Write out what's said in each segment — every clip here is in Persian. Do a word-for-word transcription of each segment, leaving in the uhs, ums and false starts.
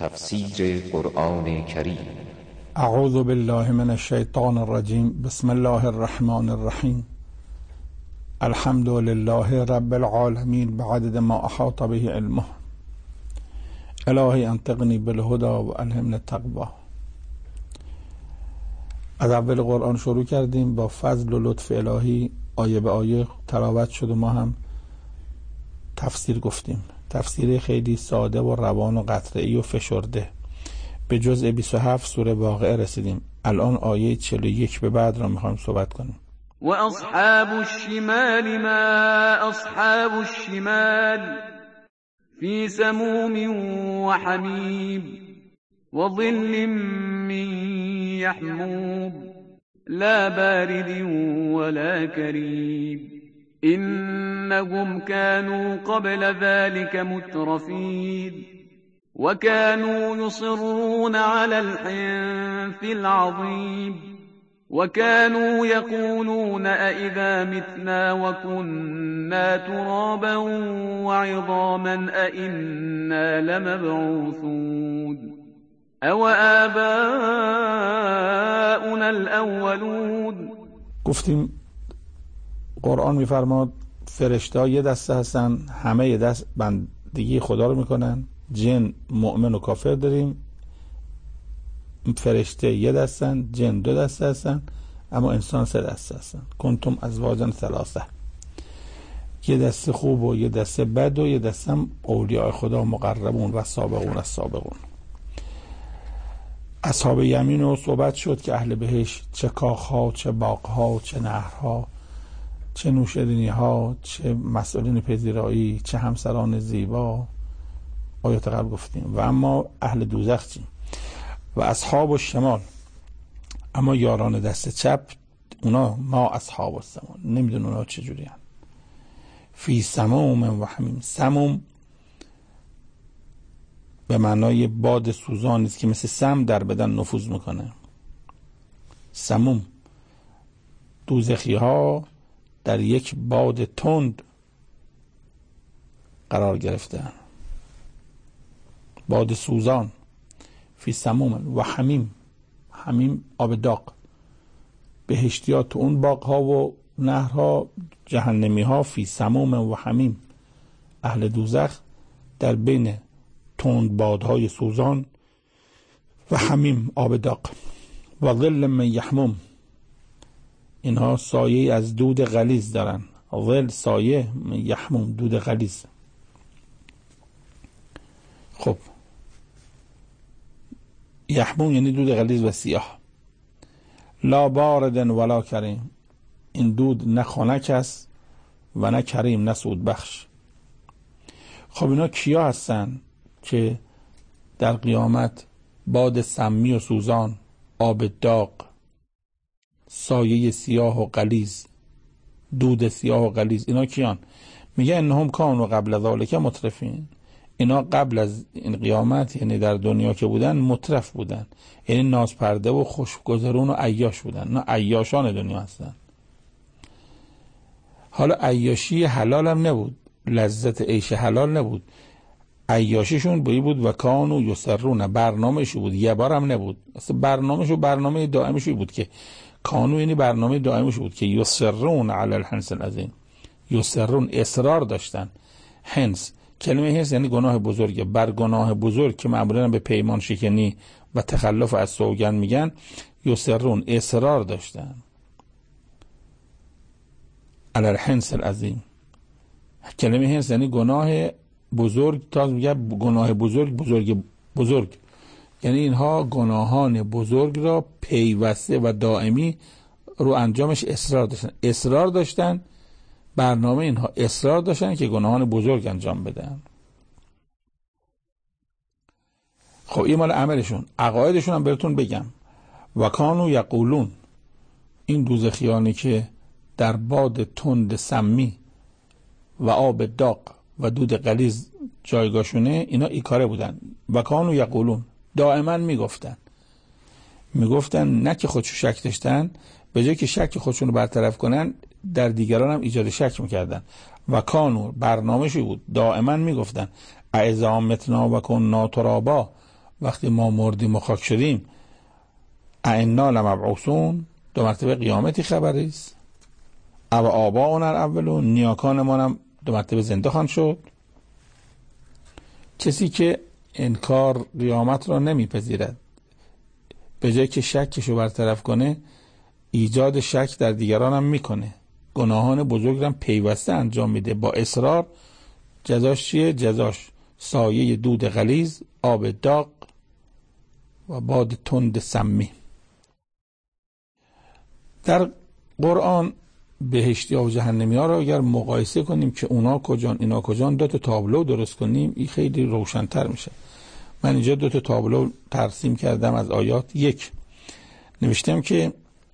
تفسیر قرآن کریم. اعوذ بالله من الشیطان الرجیم. بسم الله الرحمن الرحیم. الحمد لله رب العالمین بعدد ما احاط به علمه. الهی انطقنی بالهدى و الهمنی التقوی. از اول قرآن شروع کردیم، با فضل و لطف الهی آیه به آیه تلاوت شد و ما هم تفسیر گفتیم. تفسیر خیلی ساده و روان و قطعه‌ای و فشرده. به جزء بیست و هفت سوره واقعه رسیدیم. الان آیه چهل و یک به بعد را میخوایم صحبت کنیم. و اصحاب الشمال ما اصحاب الشمال فی سموم و حمیم و ظل من یحموم لا بارد ولا کریم إنهم كانوا قبل ذلك مترفين وكانوا يصرون على الحنث العظيم وكانوا يقولون أئذا متنا وكنا ترابا وعظاما أئنا لمبعوثون أو آباؤنا الأولون. گفتیم قرآن میفرماد فرشته ها یه دسته هستن، همه یه دست بندگی خدا رو میکنن. جن مؤمن و کافر داریم. فرشته یه دستن، جن دو دسته هستن، اما انسان سه دسته هستن. کنتم ازواجا ثلاثه. یه دسته خوب و یه دسته بد و یه دسته هم اولیاء خدا مقربون و سابقون از سابقون. اصحاب یمین رو صحبت شد که اهل بهشت چه کاخها، چه باغها، چه نهرها، چه نوشیدنی ها، چه مسئولین پذیرایی، چه همسران زیبا. آیات قبل گفتیم. و اما اهل دوزخ چی؟ و اصحاب الشمال، اما یاران دست چپ، اونا ما اصحاب الشمال، نمیدون اونا چجوری هن. فی سموم و حمیم. سموم به معنای باد سوزانی است که مثل سم در بدن نفوذ میکنه. سموم، دوزخی ها در یک باد تند قرار گرفتن، باد سوزان. فی سموم و حمیم. حمیم آب داغ. بهشتیات تو اون باغ ها و نهرها، جهنمی ها فی سموم و حمیم. اهل دوزخ در بین تند بادهای سوزان و حمیم آب داغ. و ظل من یحموم، اینها سایه از دود غلیظ دارن. ظل سایه، یحموم دود غلیظ. خب یحموم یعنی دود غلیظ و سیاه. لا بارد ولا کریم، این دود نه خنک است و نه کریم، نه سود بخش. خب اینا کیا هستن که در قیامت باد سمی و سوزان، آب داغ، سایه سیاه و غلیظ، دود سیاه و غلیظ، اینا کیان؟ میگه انهم کانوا قبل ذلک مترفین. اینا قبل از این قیامت، یعنی در دنیا که بودن، مترف بودن، یعنی نازپرده و خوشگذرون و عیاش بودن. اینا عیاشان دنیا هستن. حالا عیاشی حلال هم نبود، لذت عیش حلال نبود. عیاشیشون بایی بود و کانوا یسرون، برنامه‌شو بود. یه بار هم نبود، اصلا برنامه‌شو برنامه دائمشو بود که کانو، یعنی برنامه دائمش بود که یسرون علی الحنث العظیم. یسرون، اصرار داشتن. حنث، کلمه حنث یعنی گناه بزرگه. بر گناه بزرگ که معمولا به پیمان شکنی و تخلف از سوگند میگن، یسرون، اصرار داشتن علی الحنث العظیم. کلمه حنث یعنی گناه بزرگ. تا میگه گناه بزرگ، بزرگ بزرگ، یعنی اینها گناهان بزرگ را پیوسته و دائمی رو انجامش اصرار داشتن. اصرار داشتن، برنامه اینها اصرار داشتن که گناهان بزرگ انجام بدن. خب این مال عملشون. عقایدشون هم براتون بگم. و کانوا یقولون، این دوزخیانی که در باد تند سمی و آب داغ و دود غلیظ جایگاهشونه، اینا ای کاره بودن. و کانوا یقولون، دائما میگفتن میگفتن نه که خودشو شک داشتن، به جای که شک خودشون رو برطرف کنن، در دیگران هم ایجاد شک میکردن. و کانوا، برنامه‌شو بود، دائما میگفتن اذا متنا و کنا ترابا وقتی ما مردیم و خاک شدیم ائنا لمبعوثون، دو مرتبه قیامتی خبری است. او آباؤنا الاولون، نیاکان ما هم دو مرتبه زنده خواهند شد. کسی که انکار قیامت را نمیپذیرد، به جای که شکشو برطرف کنه ایجاد شک در دیگران هم میکنه، گناهان بزرگ را پیوسته انجام میده، با اصرار جزاش چیه؟ جزاش سایه دود غلیظ، آب داغ و باد تند سمی. در قرآن بهشتی ها و جهنمی ها را اگر مقایسه کنیم که اونا کجان اینا کجان، دو تا تابلو درست کنیم، این خیلی روشن‌تر میشه. من اینجا دو تا تابلو ترسیم کردم از آیات. یک، نوشتم که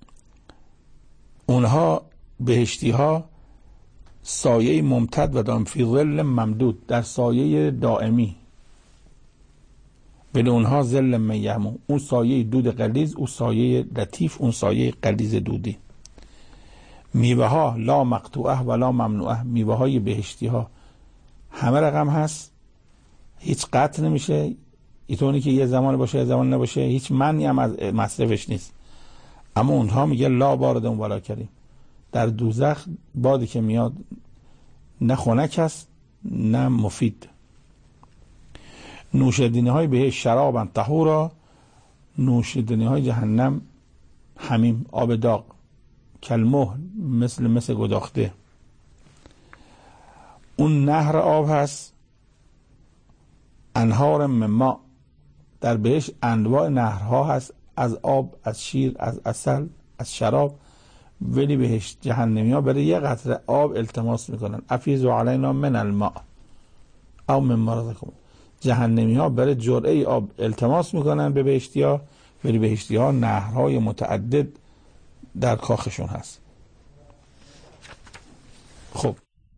اونها بهشتی ها سایه ممتد و دائم فی ظل ممدود، در سایه دائمی، بل اونها ظل میمون، اون سایه دود غلیظ، اون سایه لطیف، اون سایه غلیظ دودی. میوه ها لا مقطوعه و لا ممنوعه، میوه های بهشتی ها همه رقم هست، هیچ قطع نمیشه، اینطوری که یه زمان باشه یه زمان نباشه، هیچ منعی هم از مصرفش نیست. اما اونها میگه لا بارد ولا کریم، در دوزخ بادی که میاد نه خنک است نه مفید. نوشیدنی های بهشت شرابا طهورا، نوشیدنی های جهنم حمیم، آب داغ، کلمهل، مثل مثل گداخته. اون نهر آب هست، انهار من ماء، در بهشت انواع نهرها هست، از آب، از شیر، از عسل، از شراب. ولی بهشت جهنمی ها برای یه قطره آب التماس میکنن، افیضوا علینا من الماء او مما رزقکم. جهنمی ها برای جرعه آب التماس میکنن به بهشتی ها، ولی بهشتی ها نهرهای متعدد در کاخشون هست. خب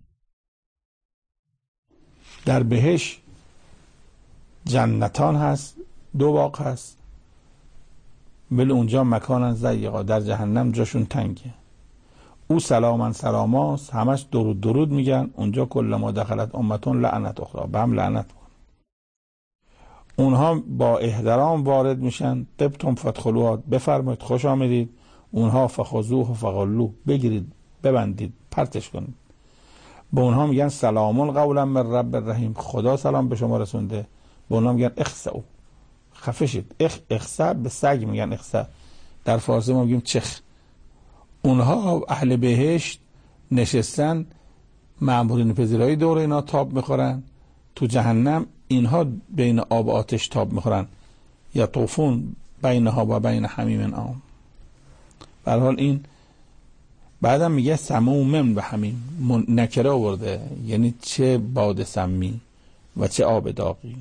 در بهشت جنتان هست، دو باغ هست، ولی اونجا مکانن ضیقا، در جهنم جاشون تنگه. او سلامن سلاماست، همش درود درود میگن، اونجا کل ما دخلت امتون لعنت اخرى، به هم لعنت کن. اونها با احترام وارد میشن، طبتم فادخلوها، بفرمایید خوش آمدید. اونها فخذوه و فغلوه، بگیرید ببندید پرتش کنید. به اونها میگن سلام قولا من رب الرحیم، خدا سلام به شما رسونده. به اونها میگن اخسئوا، خفه شید. اخ اخسا به سگ میگن اخسا، در فارسی ما میگیم چخ. اونها اهل بهشت نشستن، مأمورین پذیرایی دور اینا تاب میخورن. تو جهنم اینها بین آب و آتش تاب میخورن، یا طوفون بینها و بین حمیم آن. به هر حال این بعدم میگه سموم و حمیم، نکره آورده، یعنی چه باد سمی و چه آب داغی.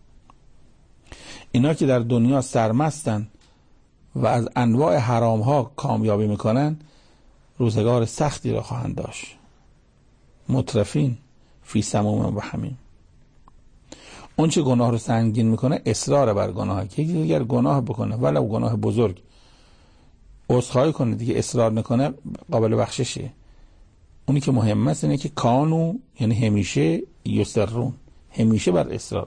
اینا که در دنیا سرمستن و از انواع حرام ها کامیابی میکنن، روزگار سختی را خواهند داشت. مترفین فی سموم و حمیم. اون چه گناه رو سنگین میکنه اصرار بر گناه، که یکی دیگر گناه بکنه ولو گناه بزرگ عذرخواهی کنه دیگه، اصرار نکنه قابل بخششه. اونی که مهم است اینه که کانو، یعنی همیشه، یسرون، همیشه بر اصرار.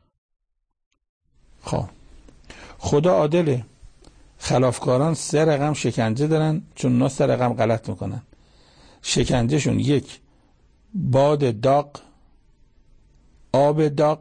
خب خدا عادله، خلافکاران سه رقم شکنجه دارن، چون اونا سه رقم غلط میکنن. شکنجهشون یک، باد داغ، آب داغ،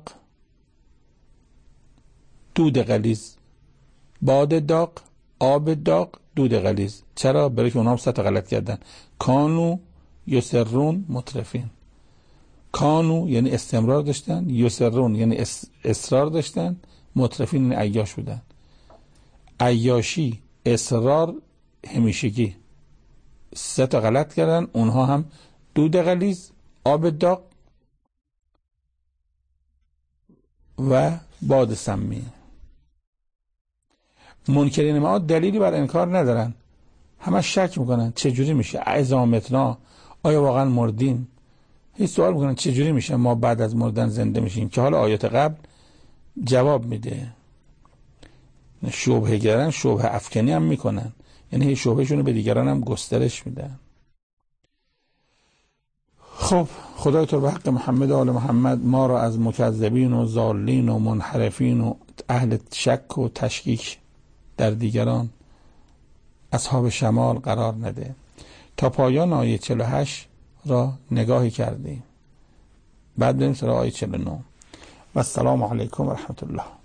دود غلیظ. باد داغ، آب داغ، دود غلیظ. چرا؟ برای که اونا هم سه تا غلط کردن. کانو یسرون مترفین. کانو یعنی استمرار داشتن، یسرون یعنی اصرار داشتن، مترفین یعنی عیاش بودن. عیاشی، اصرار، همیشگی، سه تا غلط کردن. اونها هم دود غلیظ، آب داغ و باد سمی. منکرین معاد دلیلی بر انکار ندارن، همه شک میکنن چجوری میشه، اعزامتنا، آیا واقعا مردیم؟ هیچ سوال میکنن چجوری میشه ما بعد از مردن زنده میشیم، که حالا آیات قبل جواب میده. شبهه گرن، شبهه افکنی هم میکنن، یعنی شبهشون رو به دیگران هم گسترش میدن. خب خدای تو به حق محمد و آل محمد ما را از مکذبین و ضالین و منحرفین و اهل شک و تشکیک در دیگران اصحاب شمال قرار نده. تا پایان آیه چهل و هشت را نگاهی کردیم، بعد بریم سراغ آیه چهل و نه. و السلام علیکم و رحمت الله.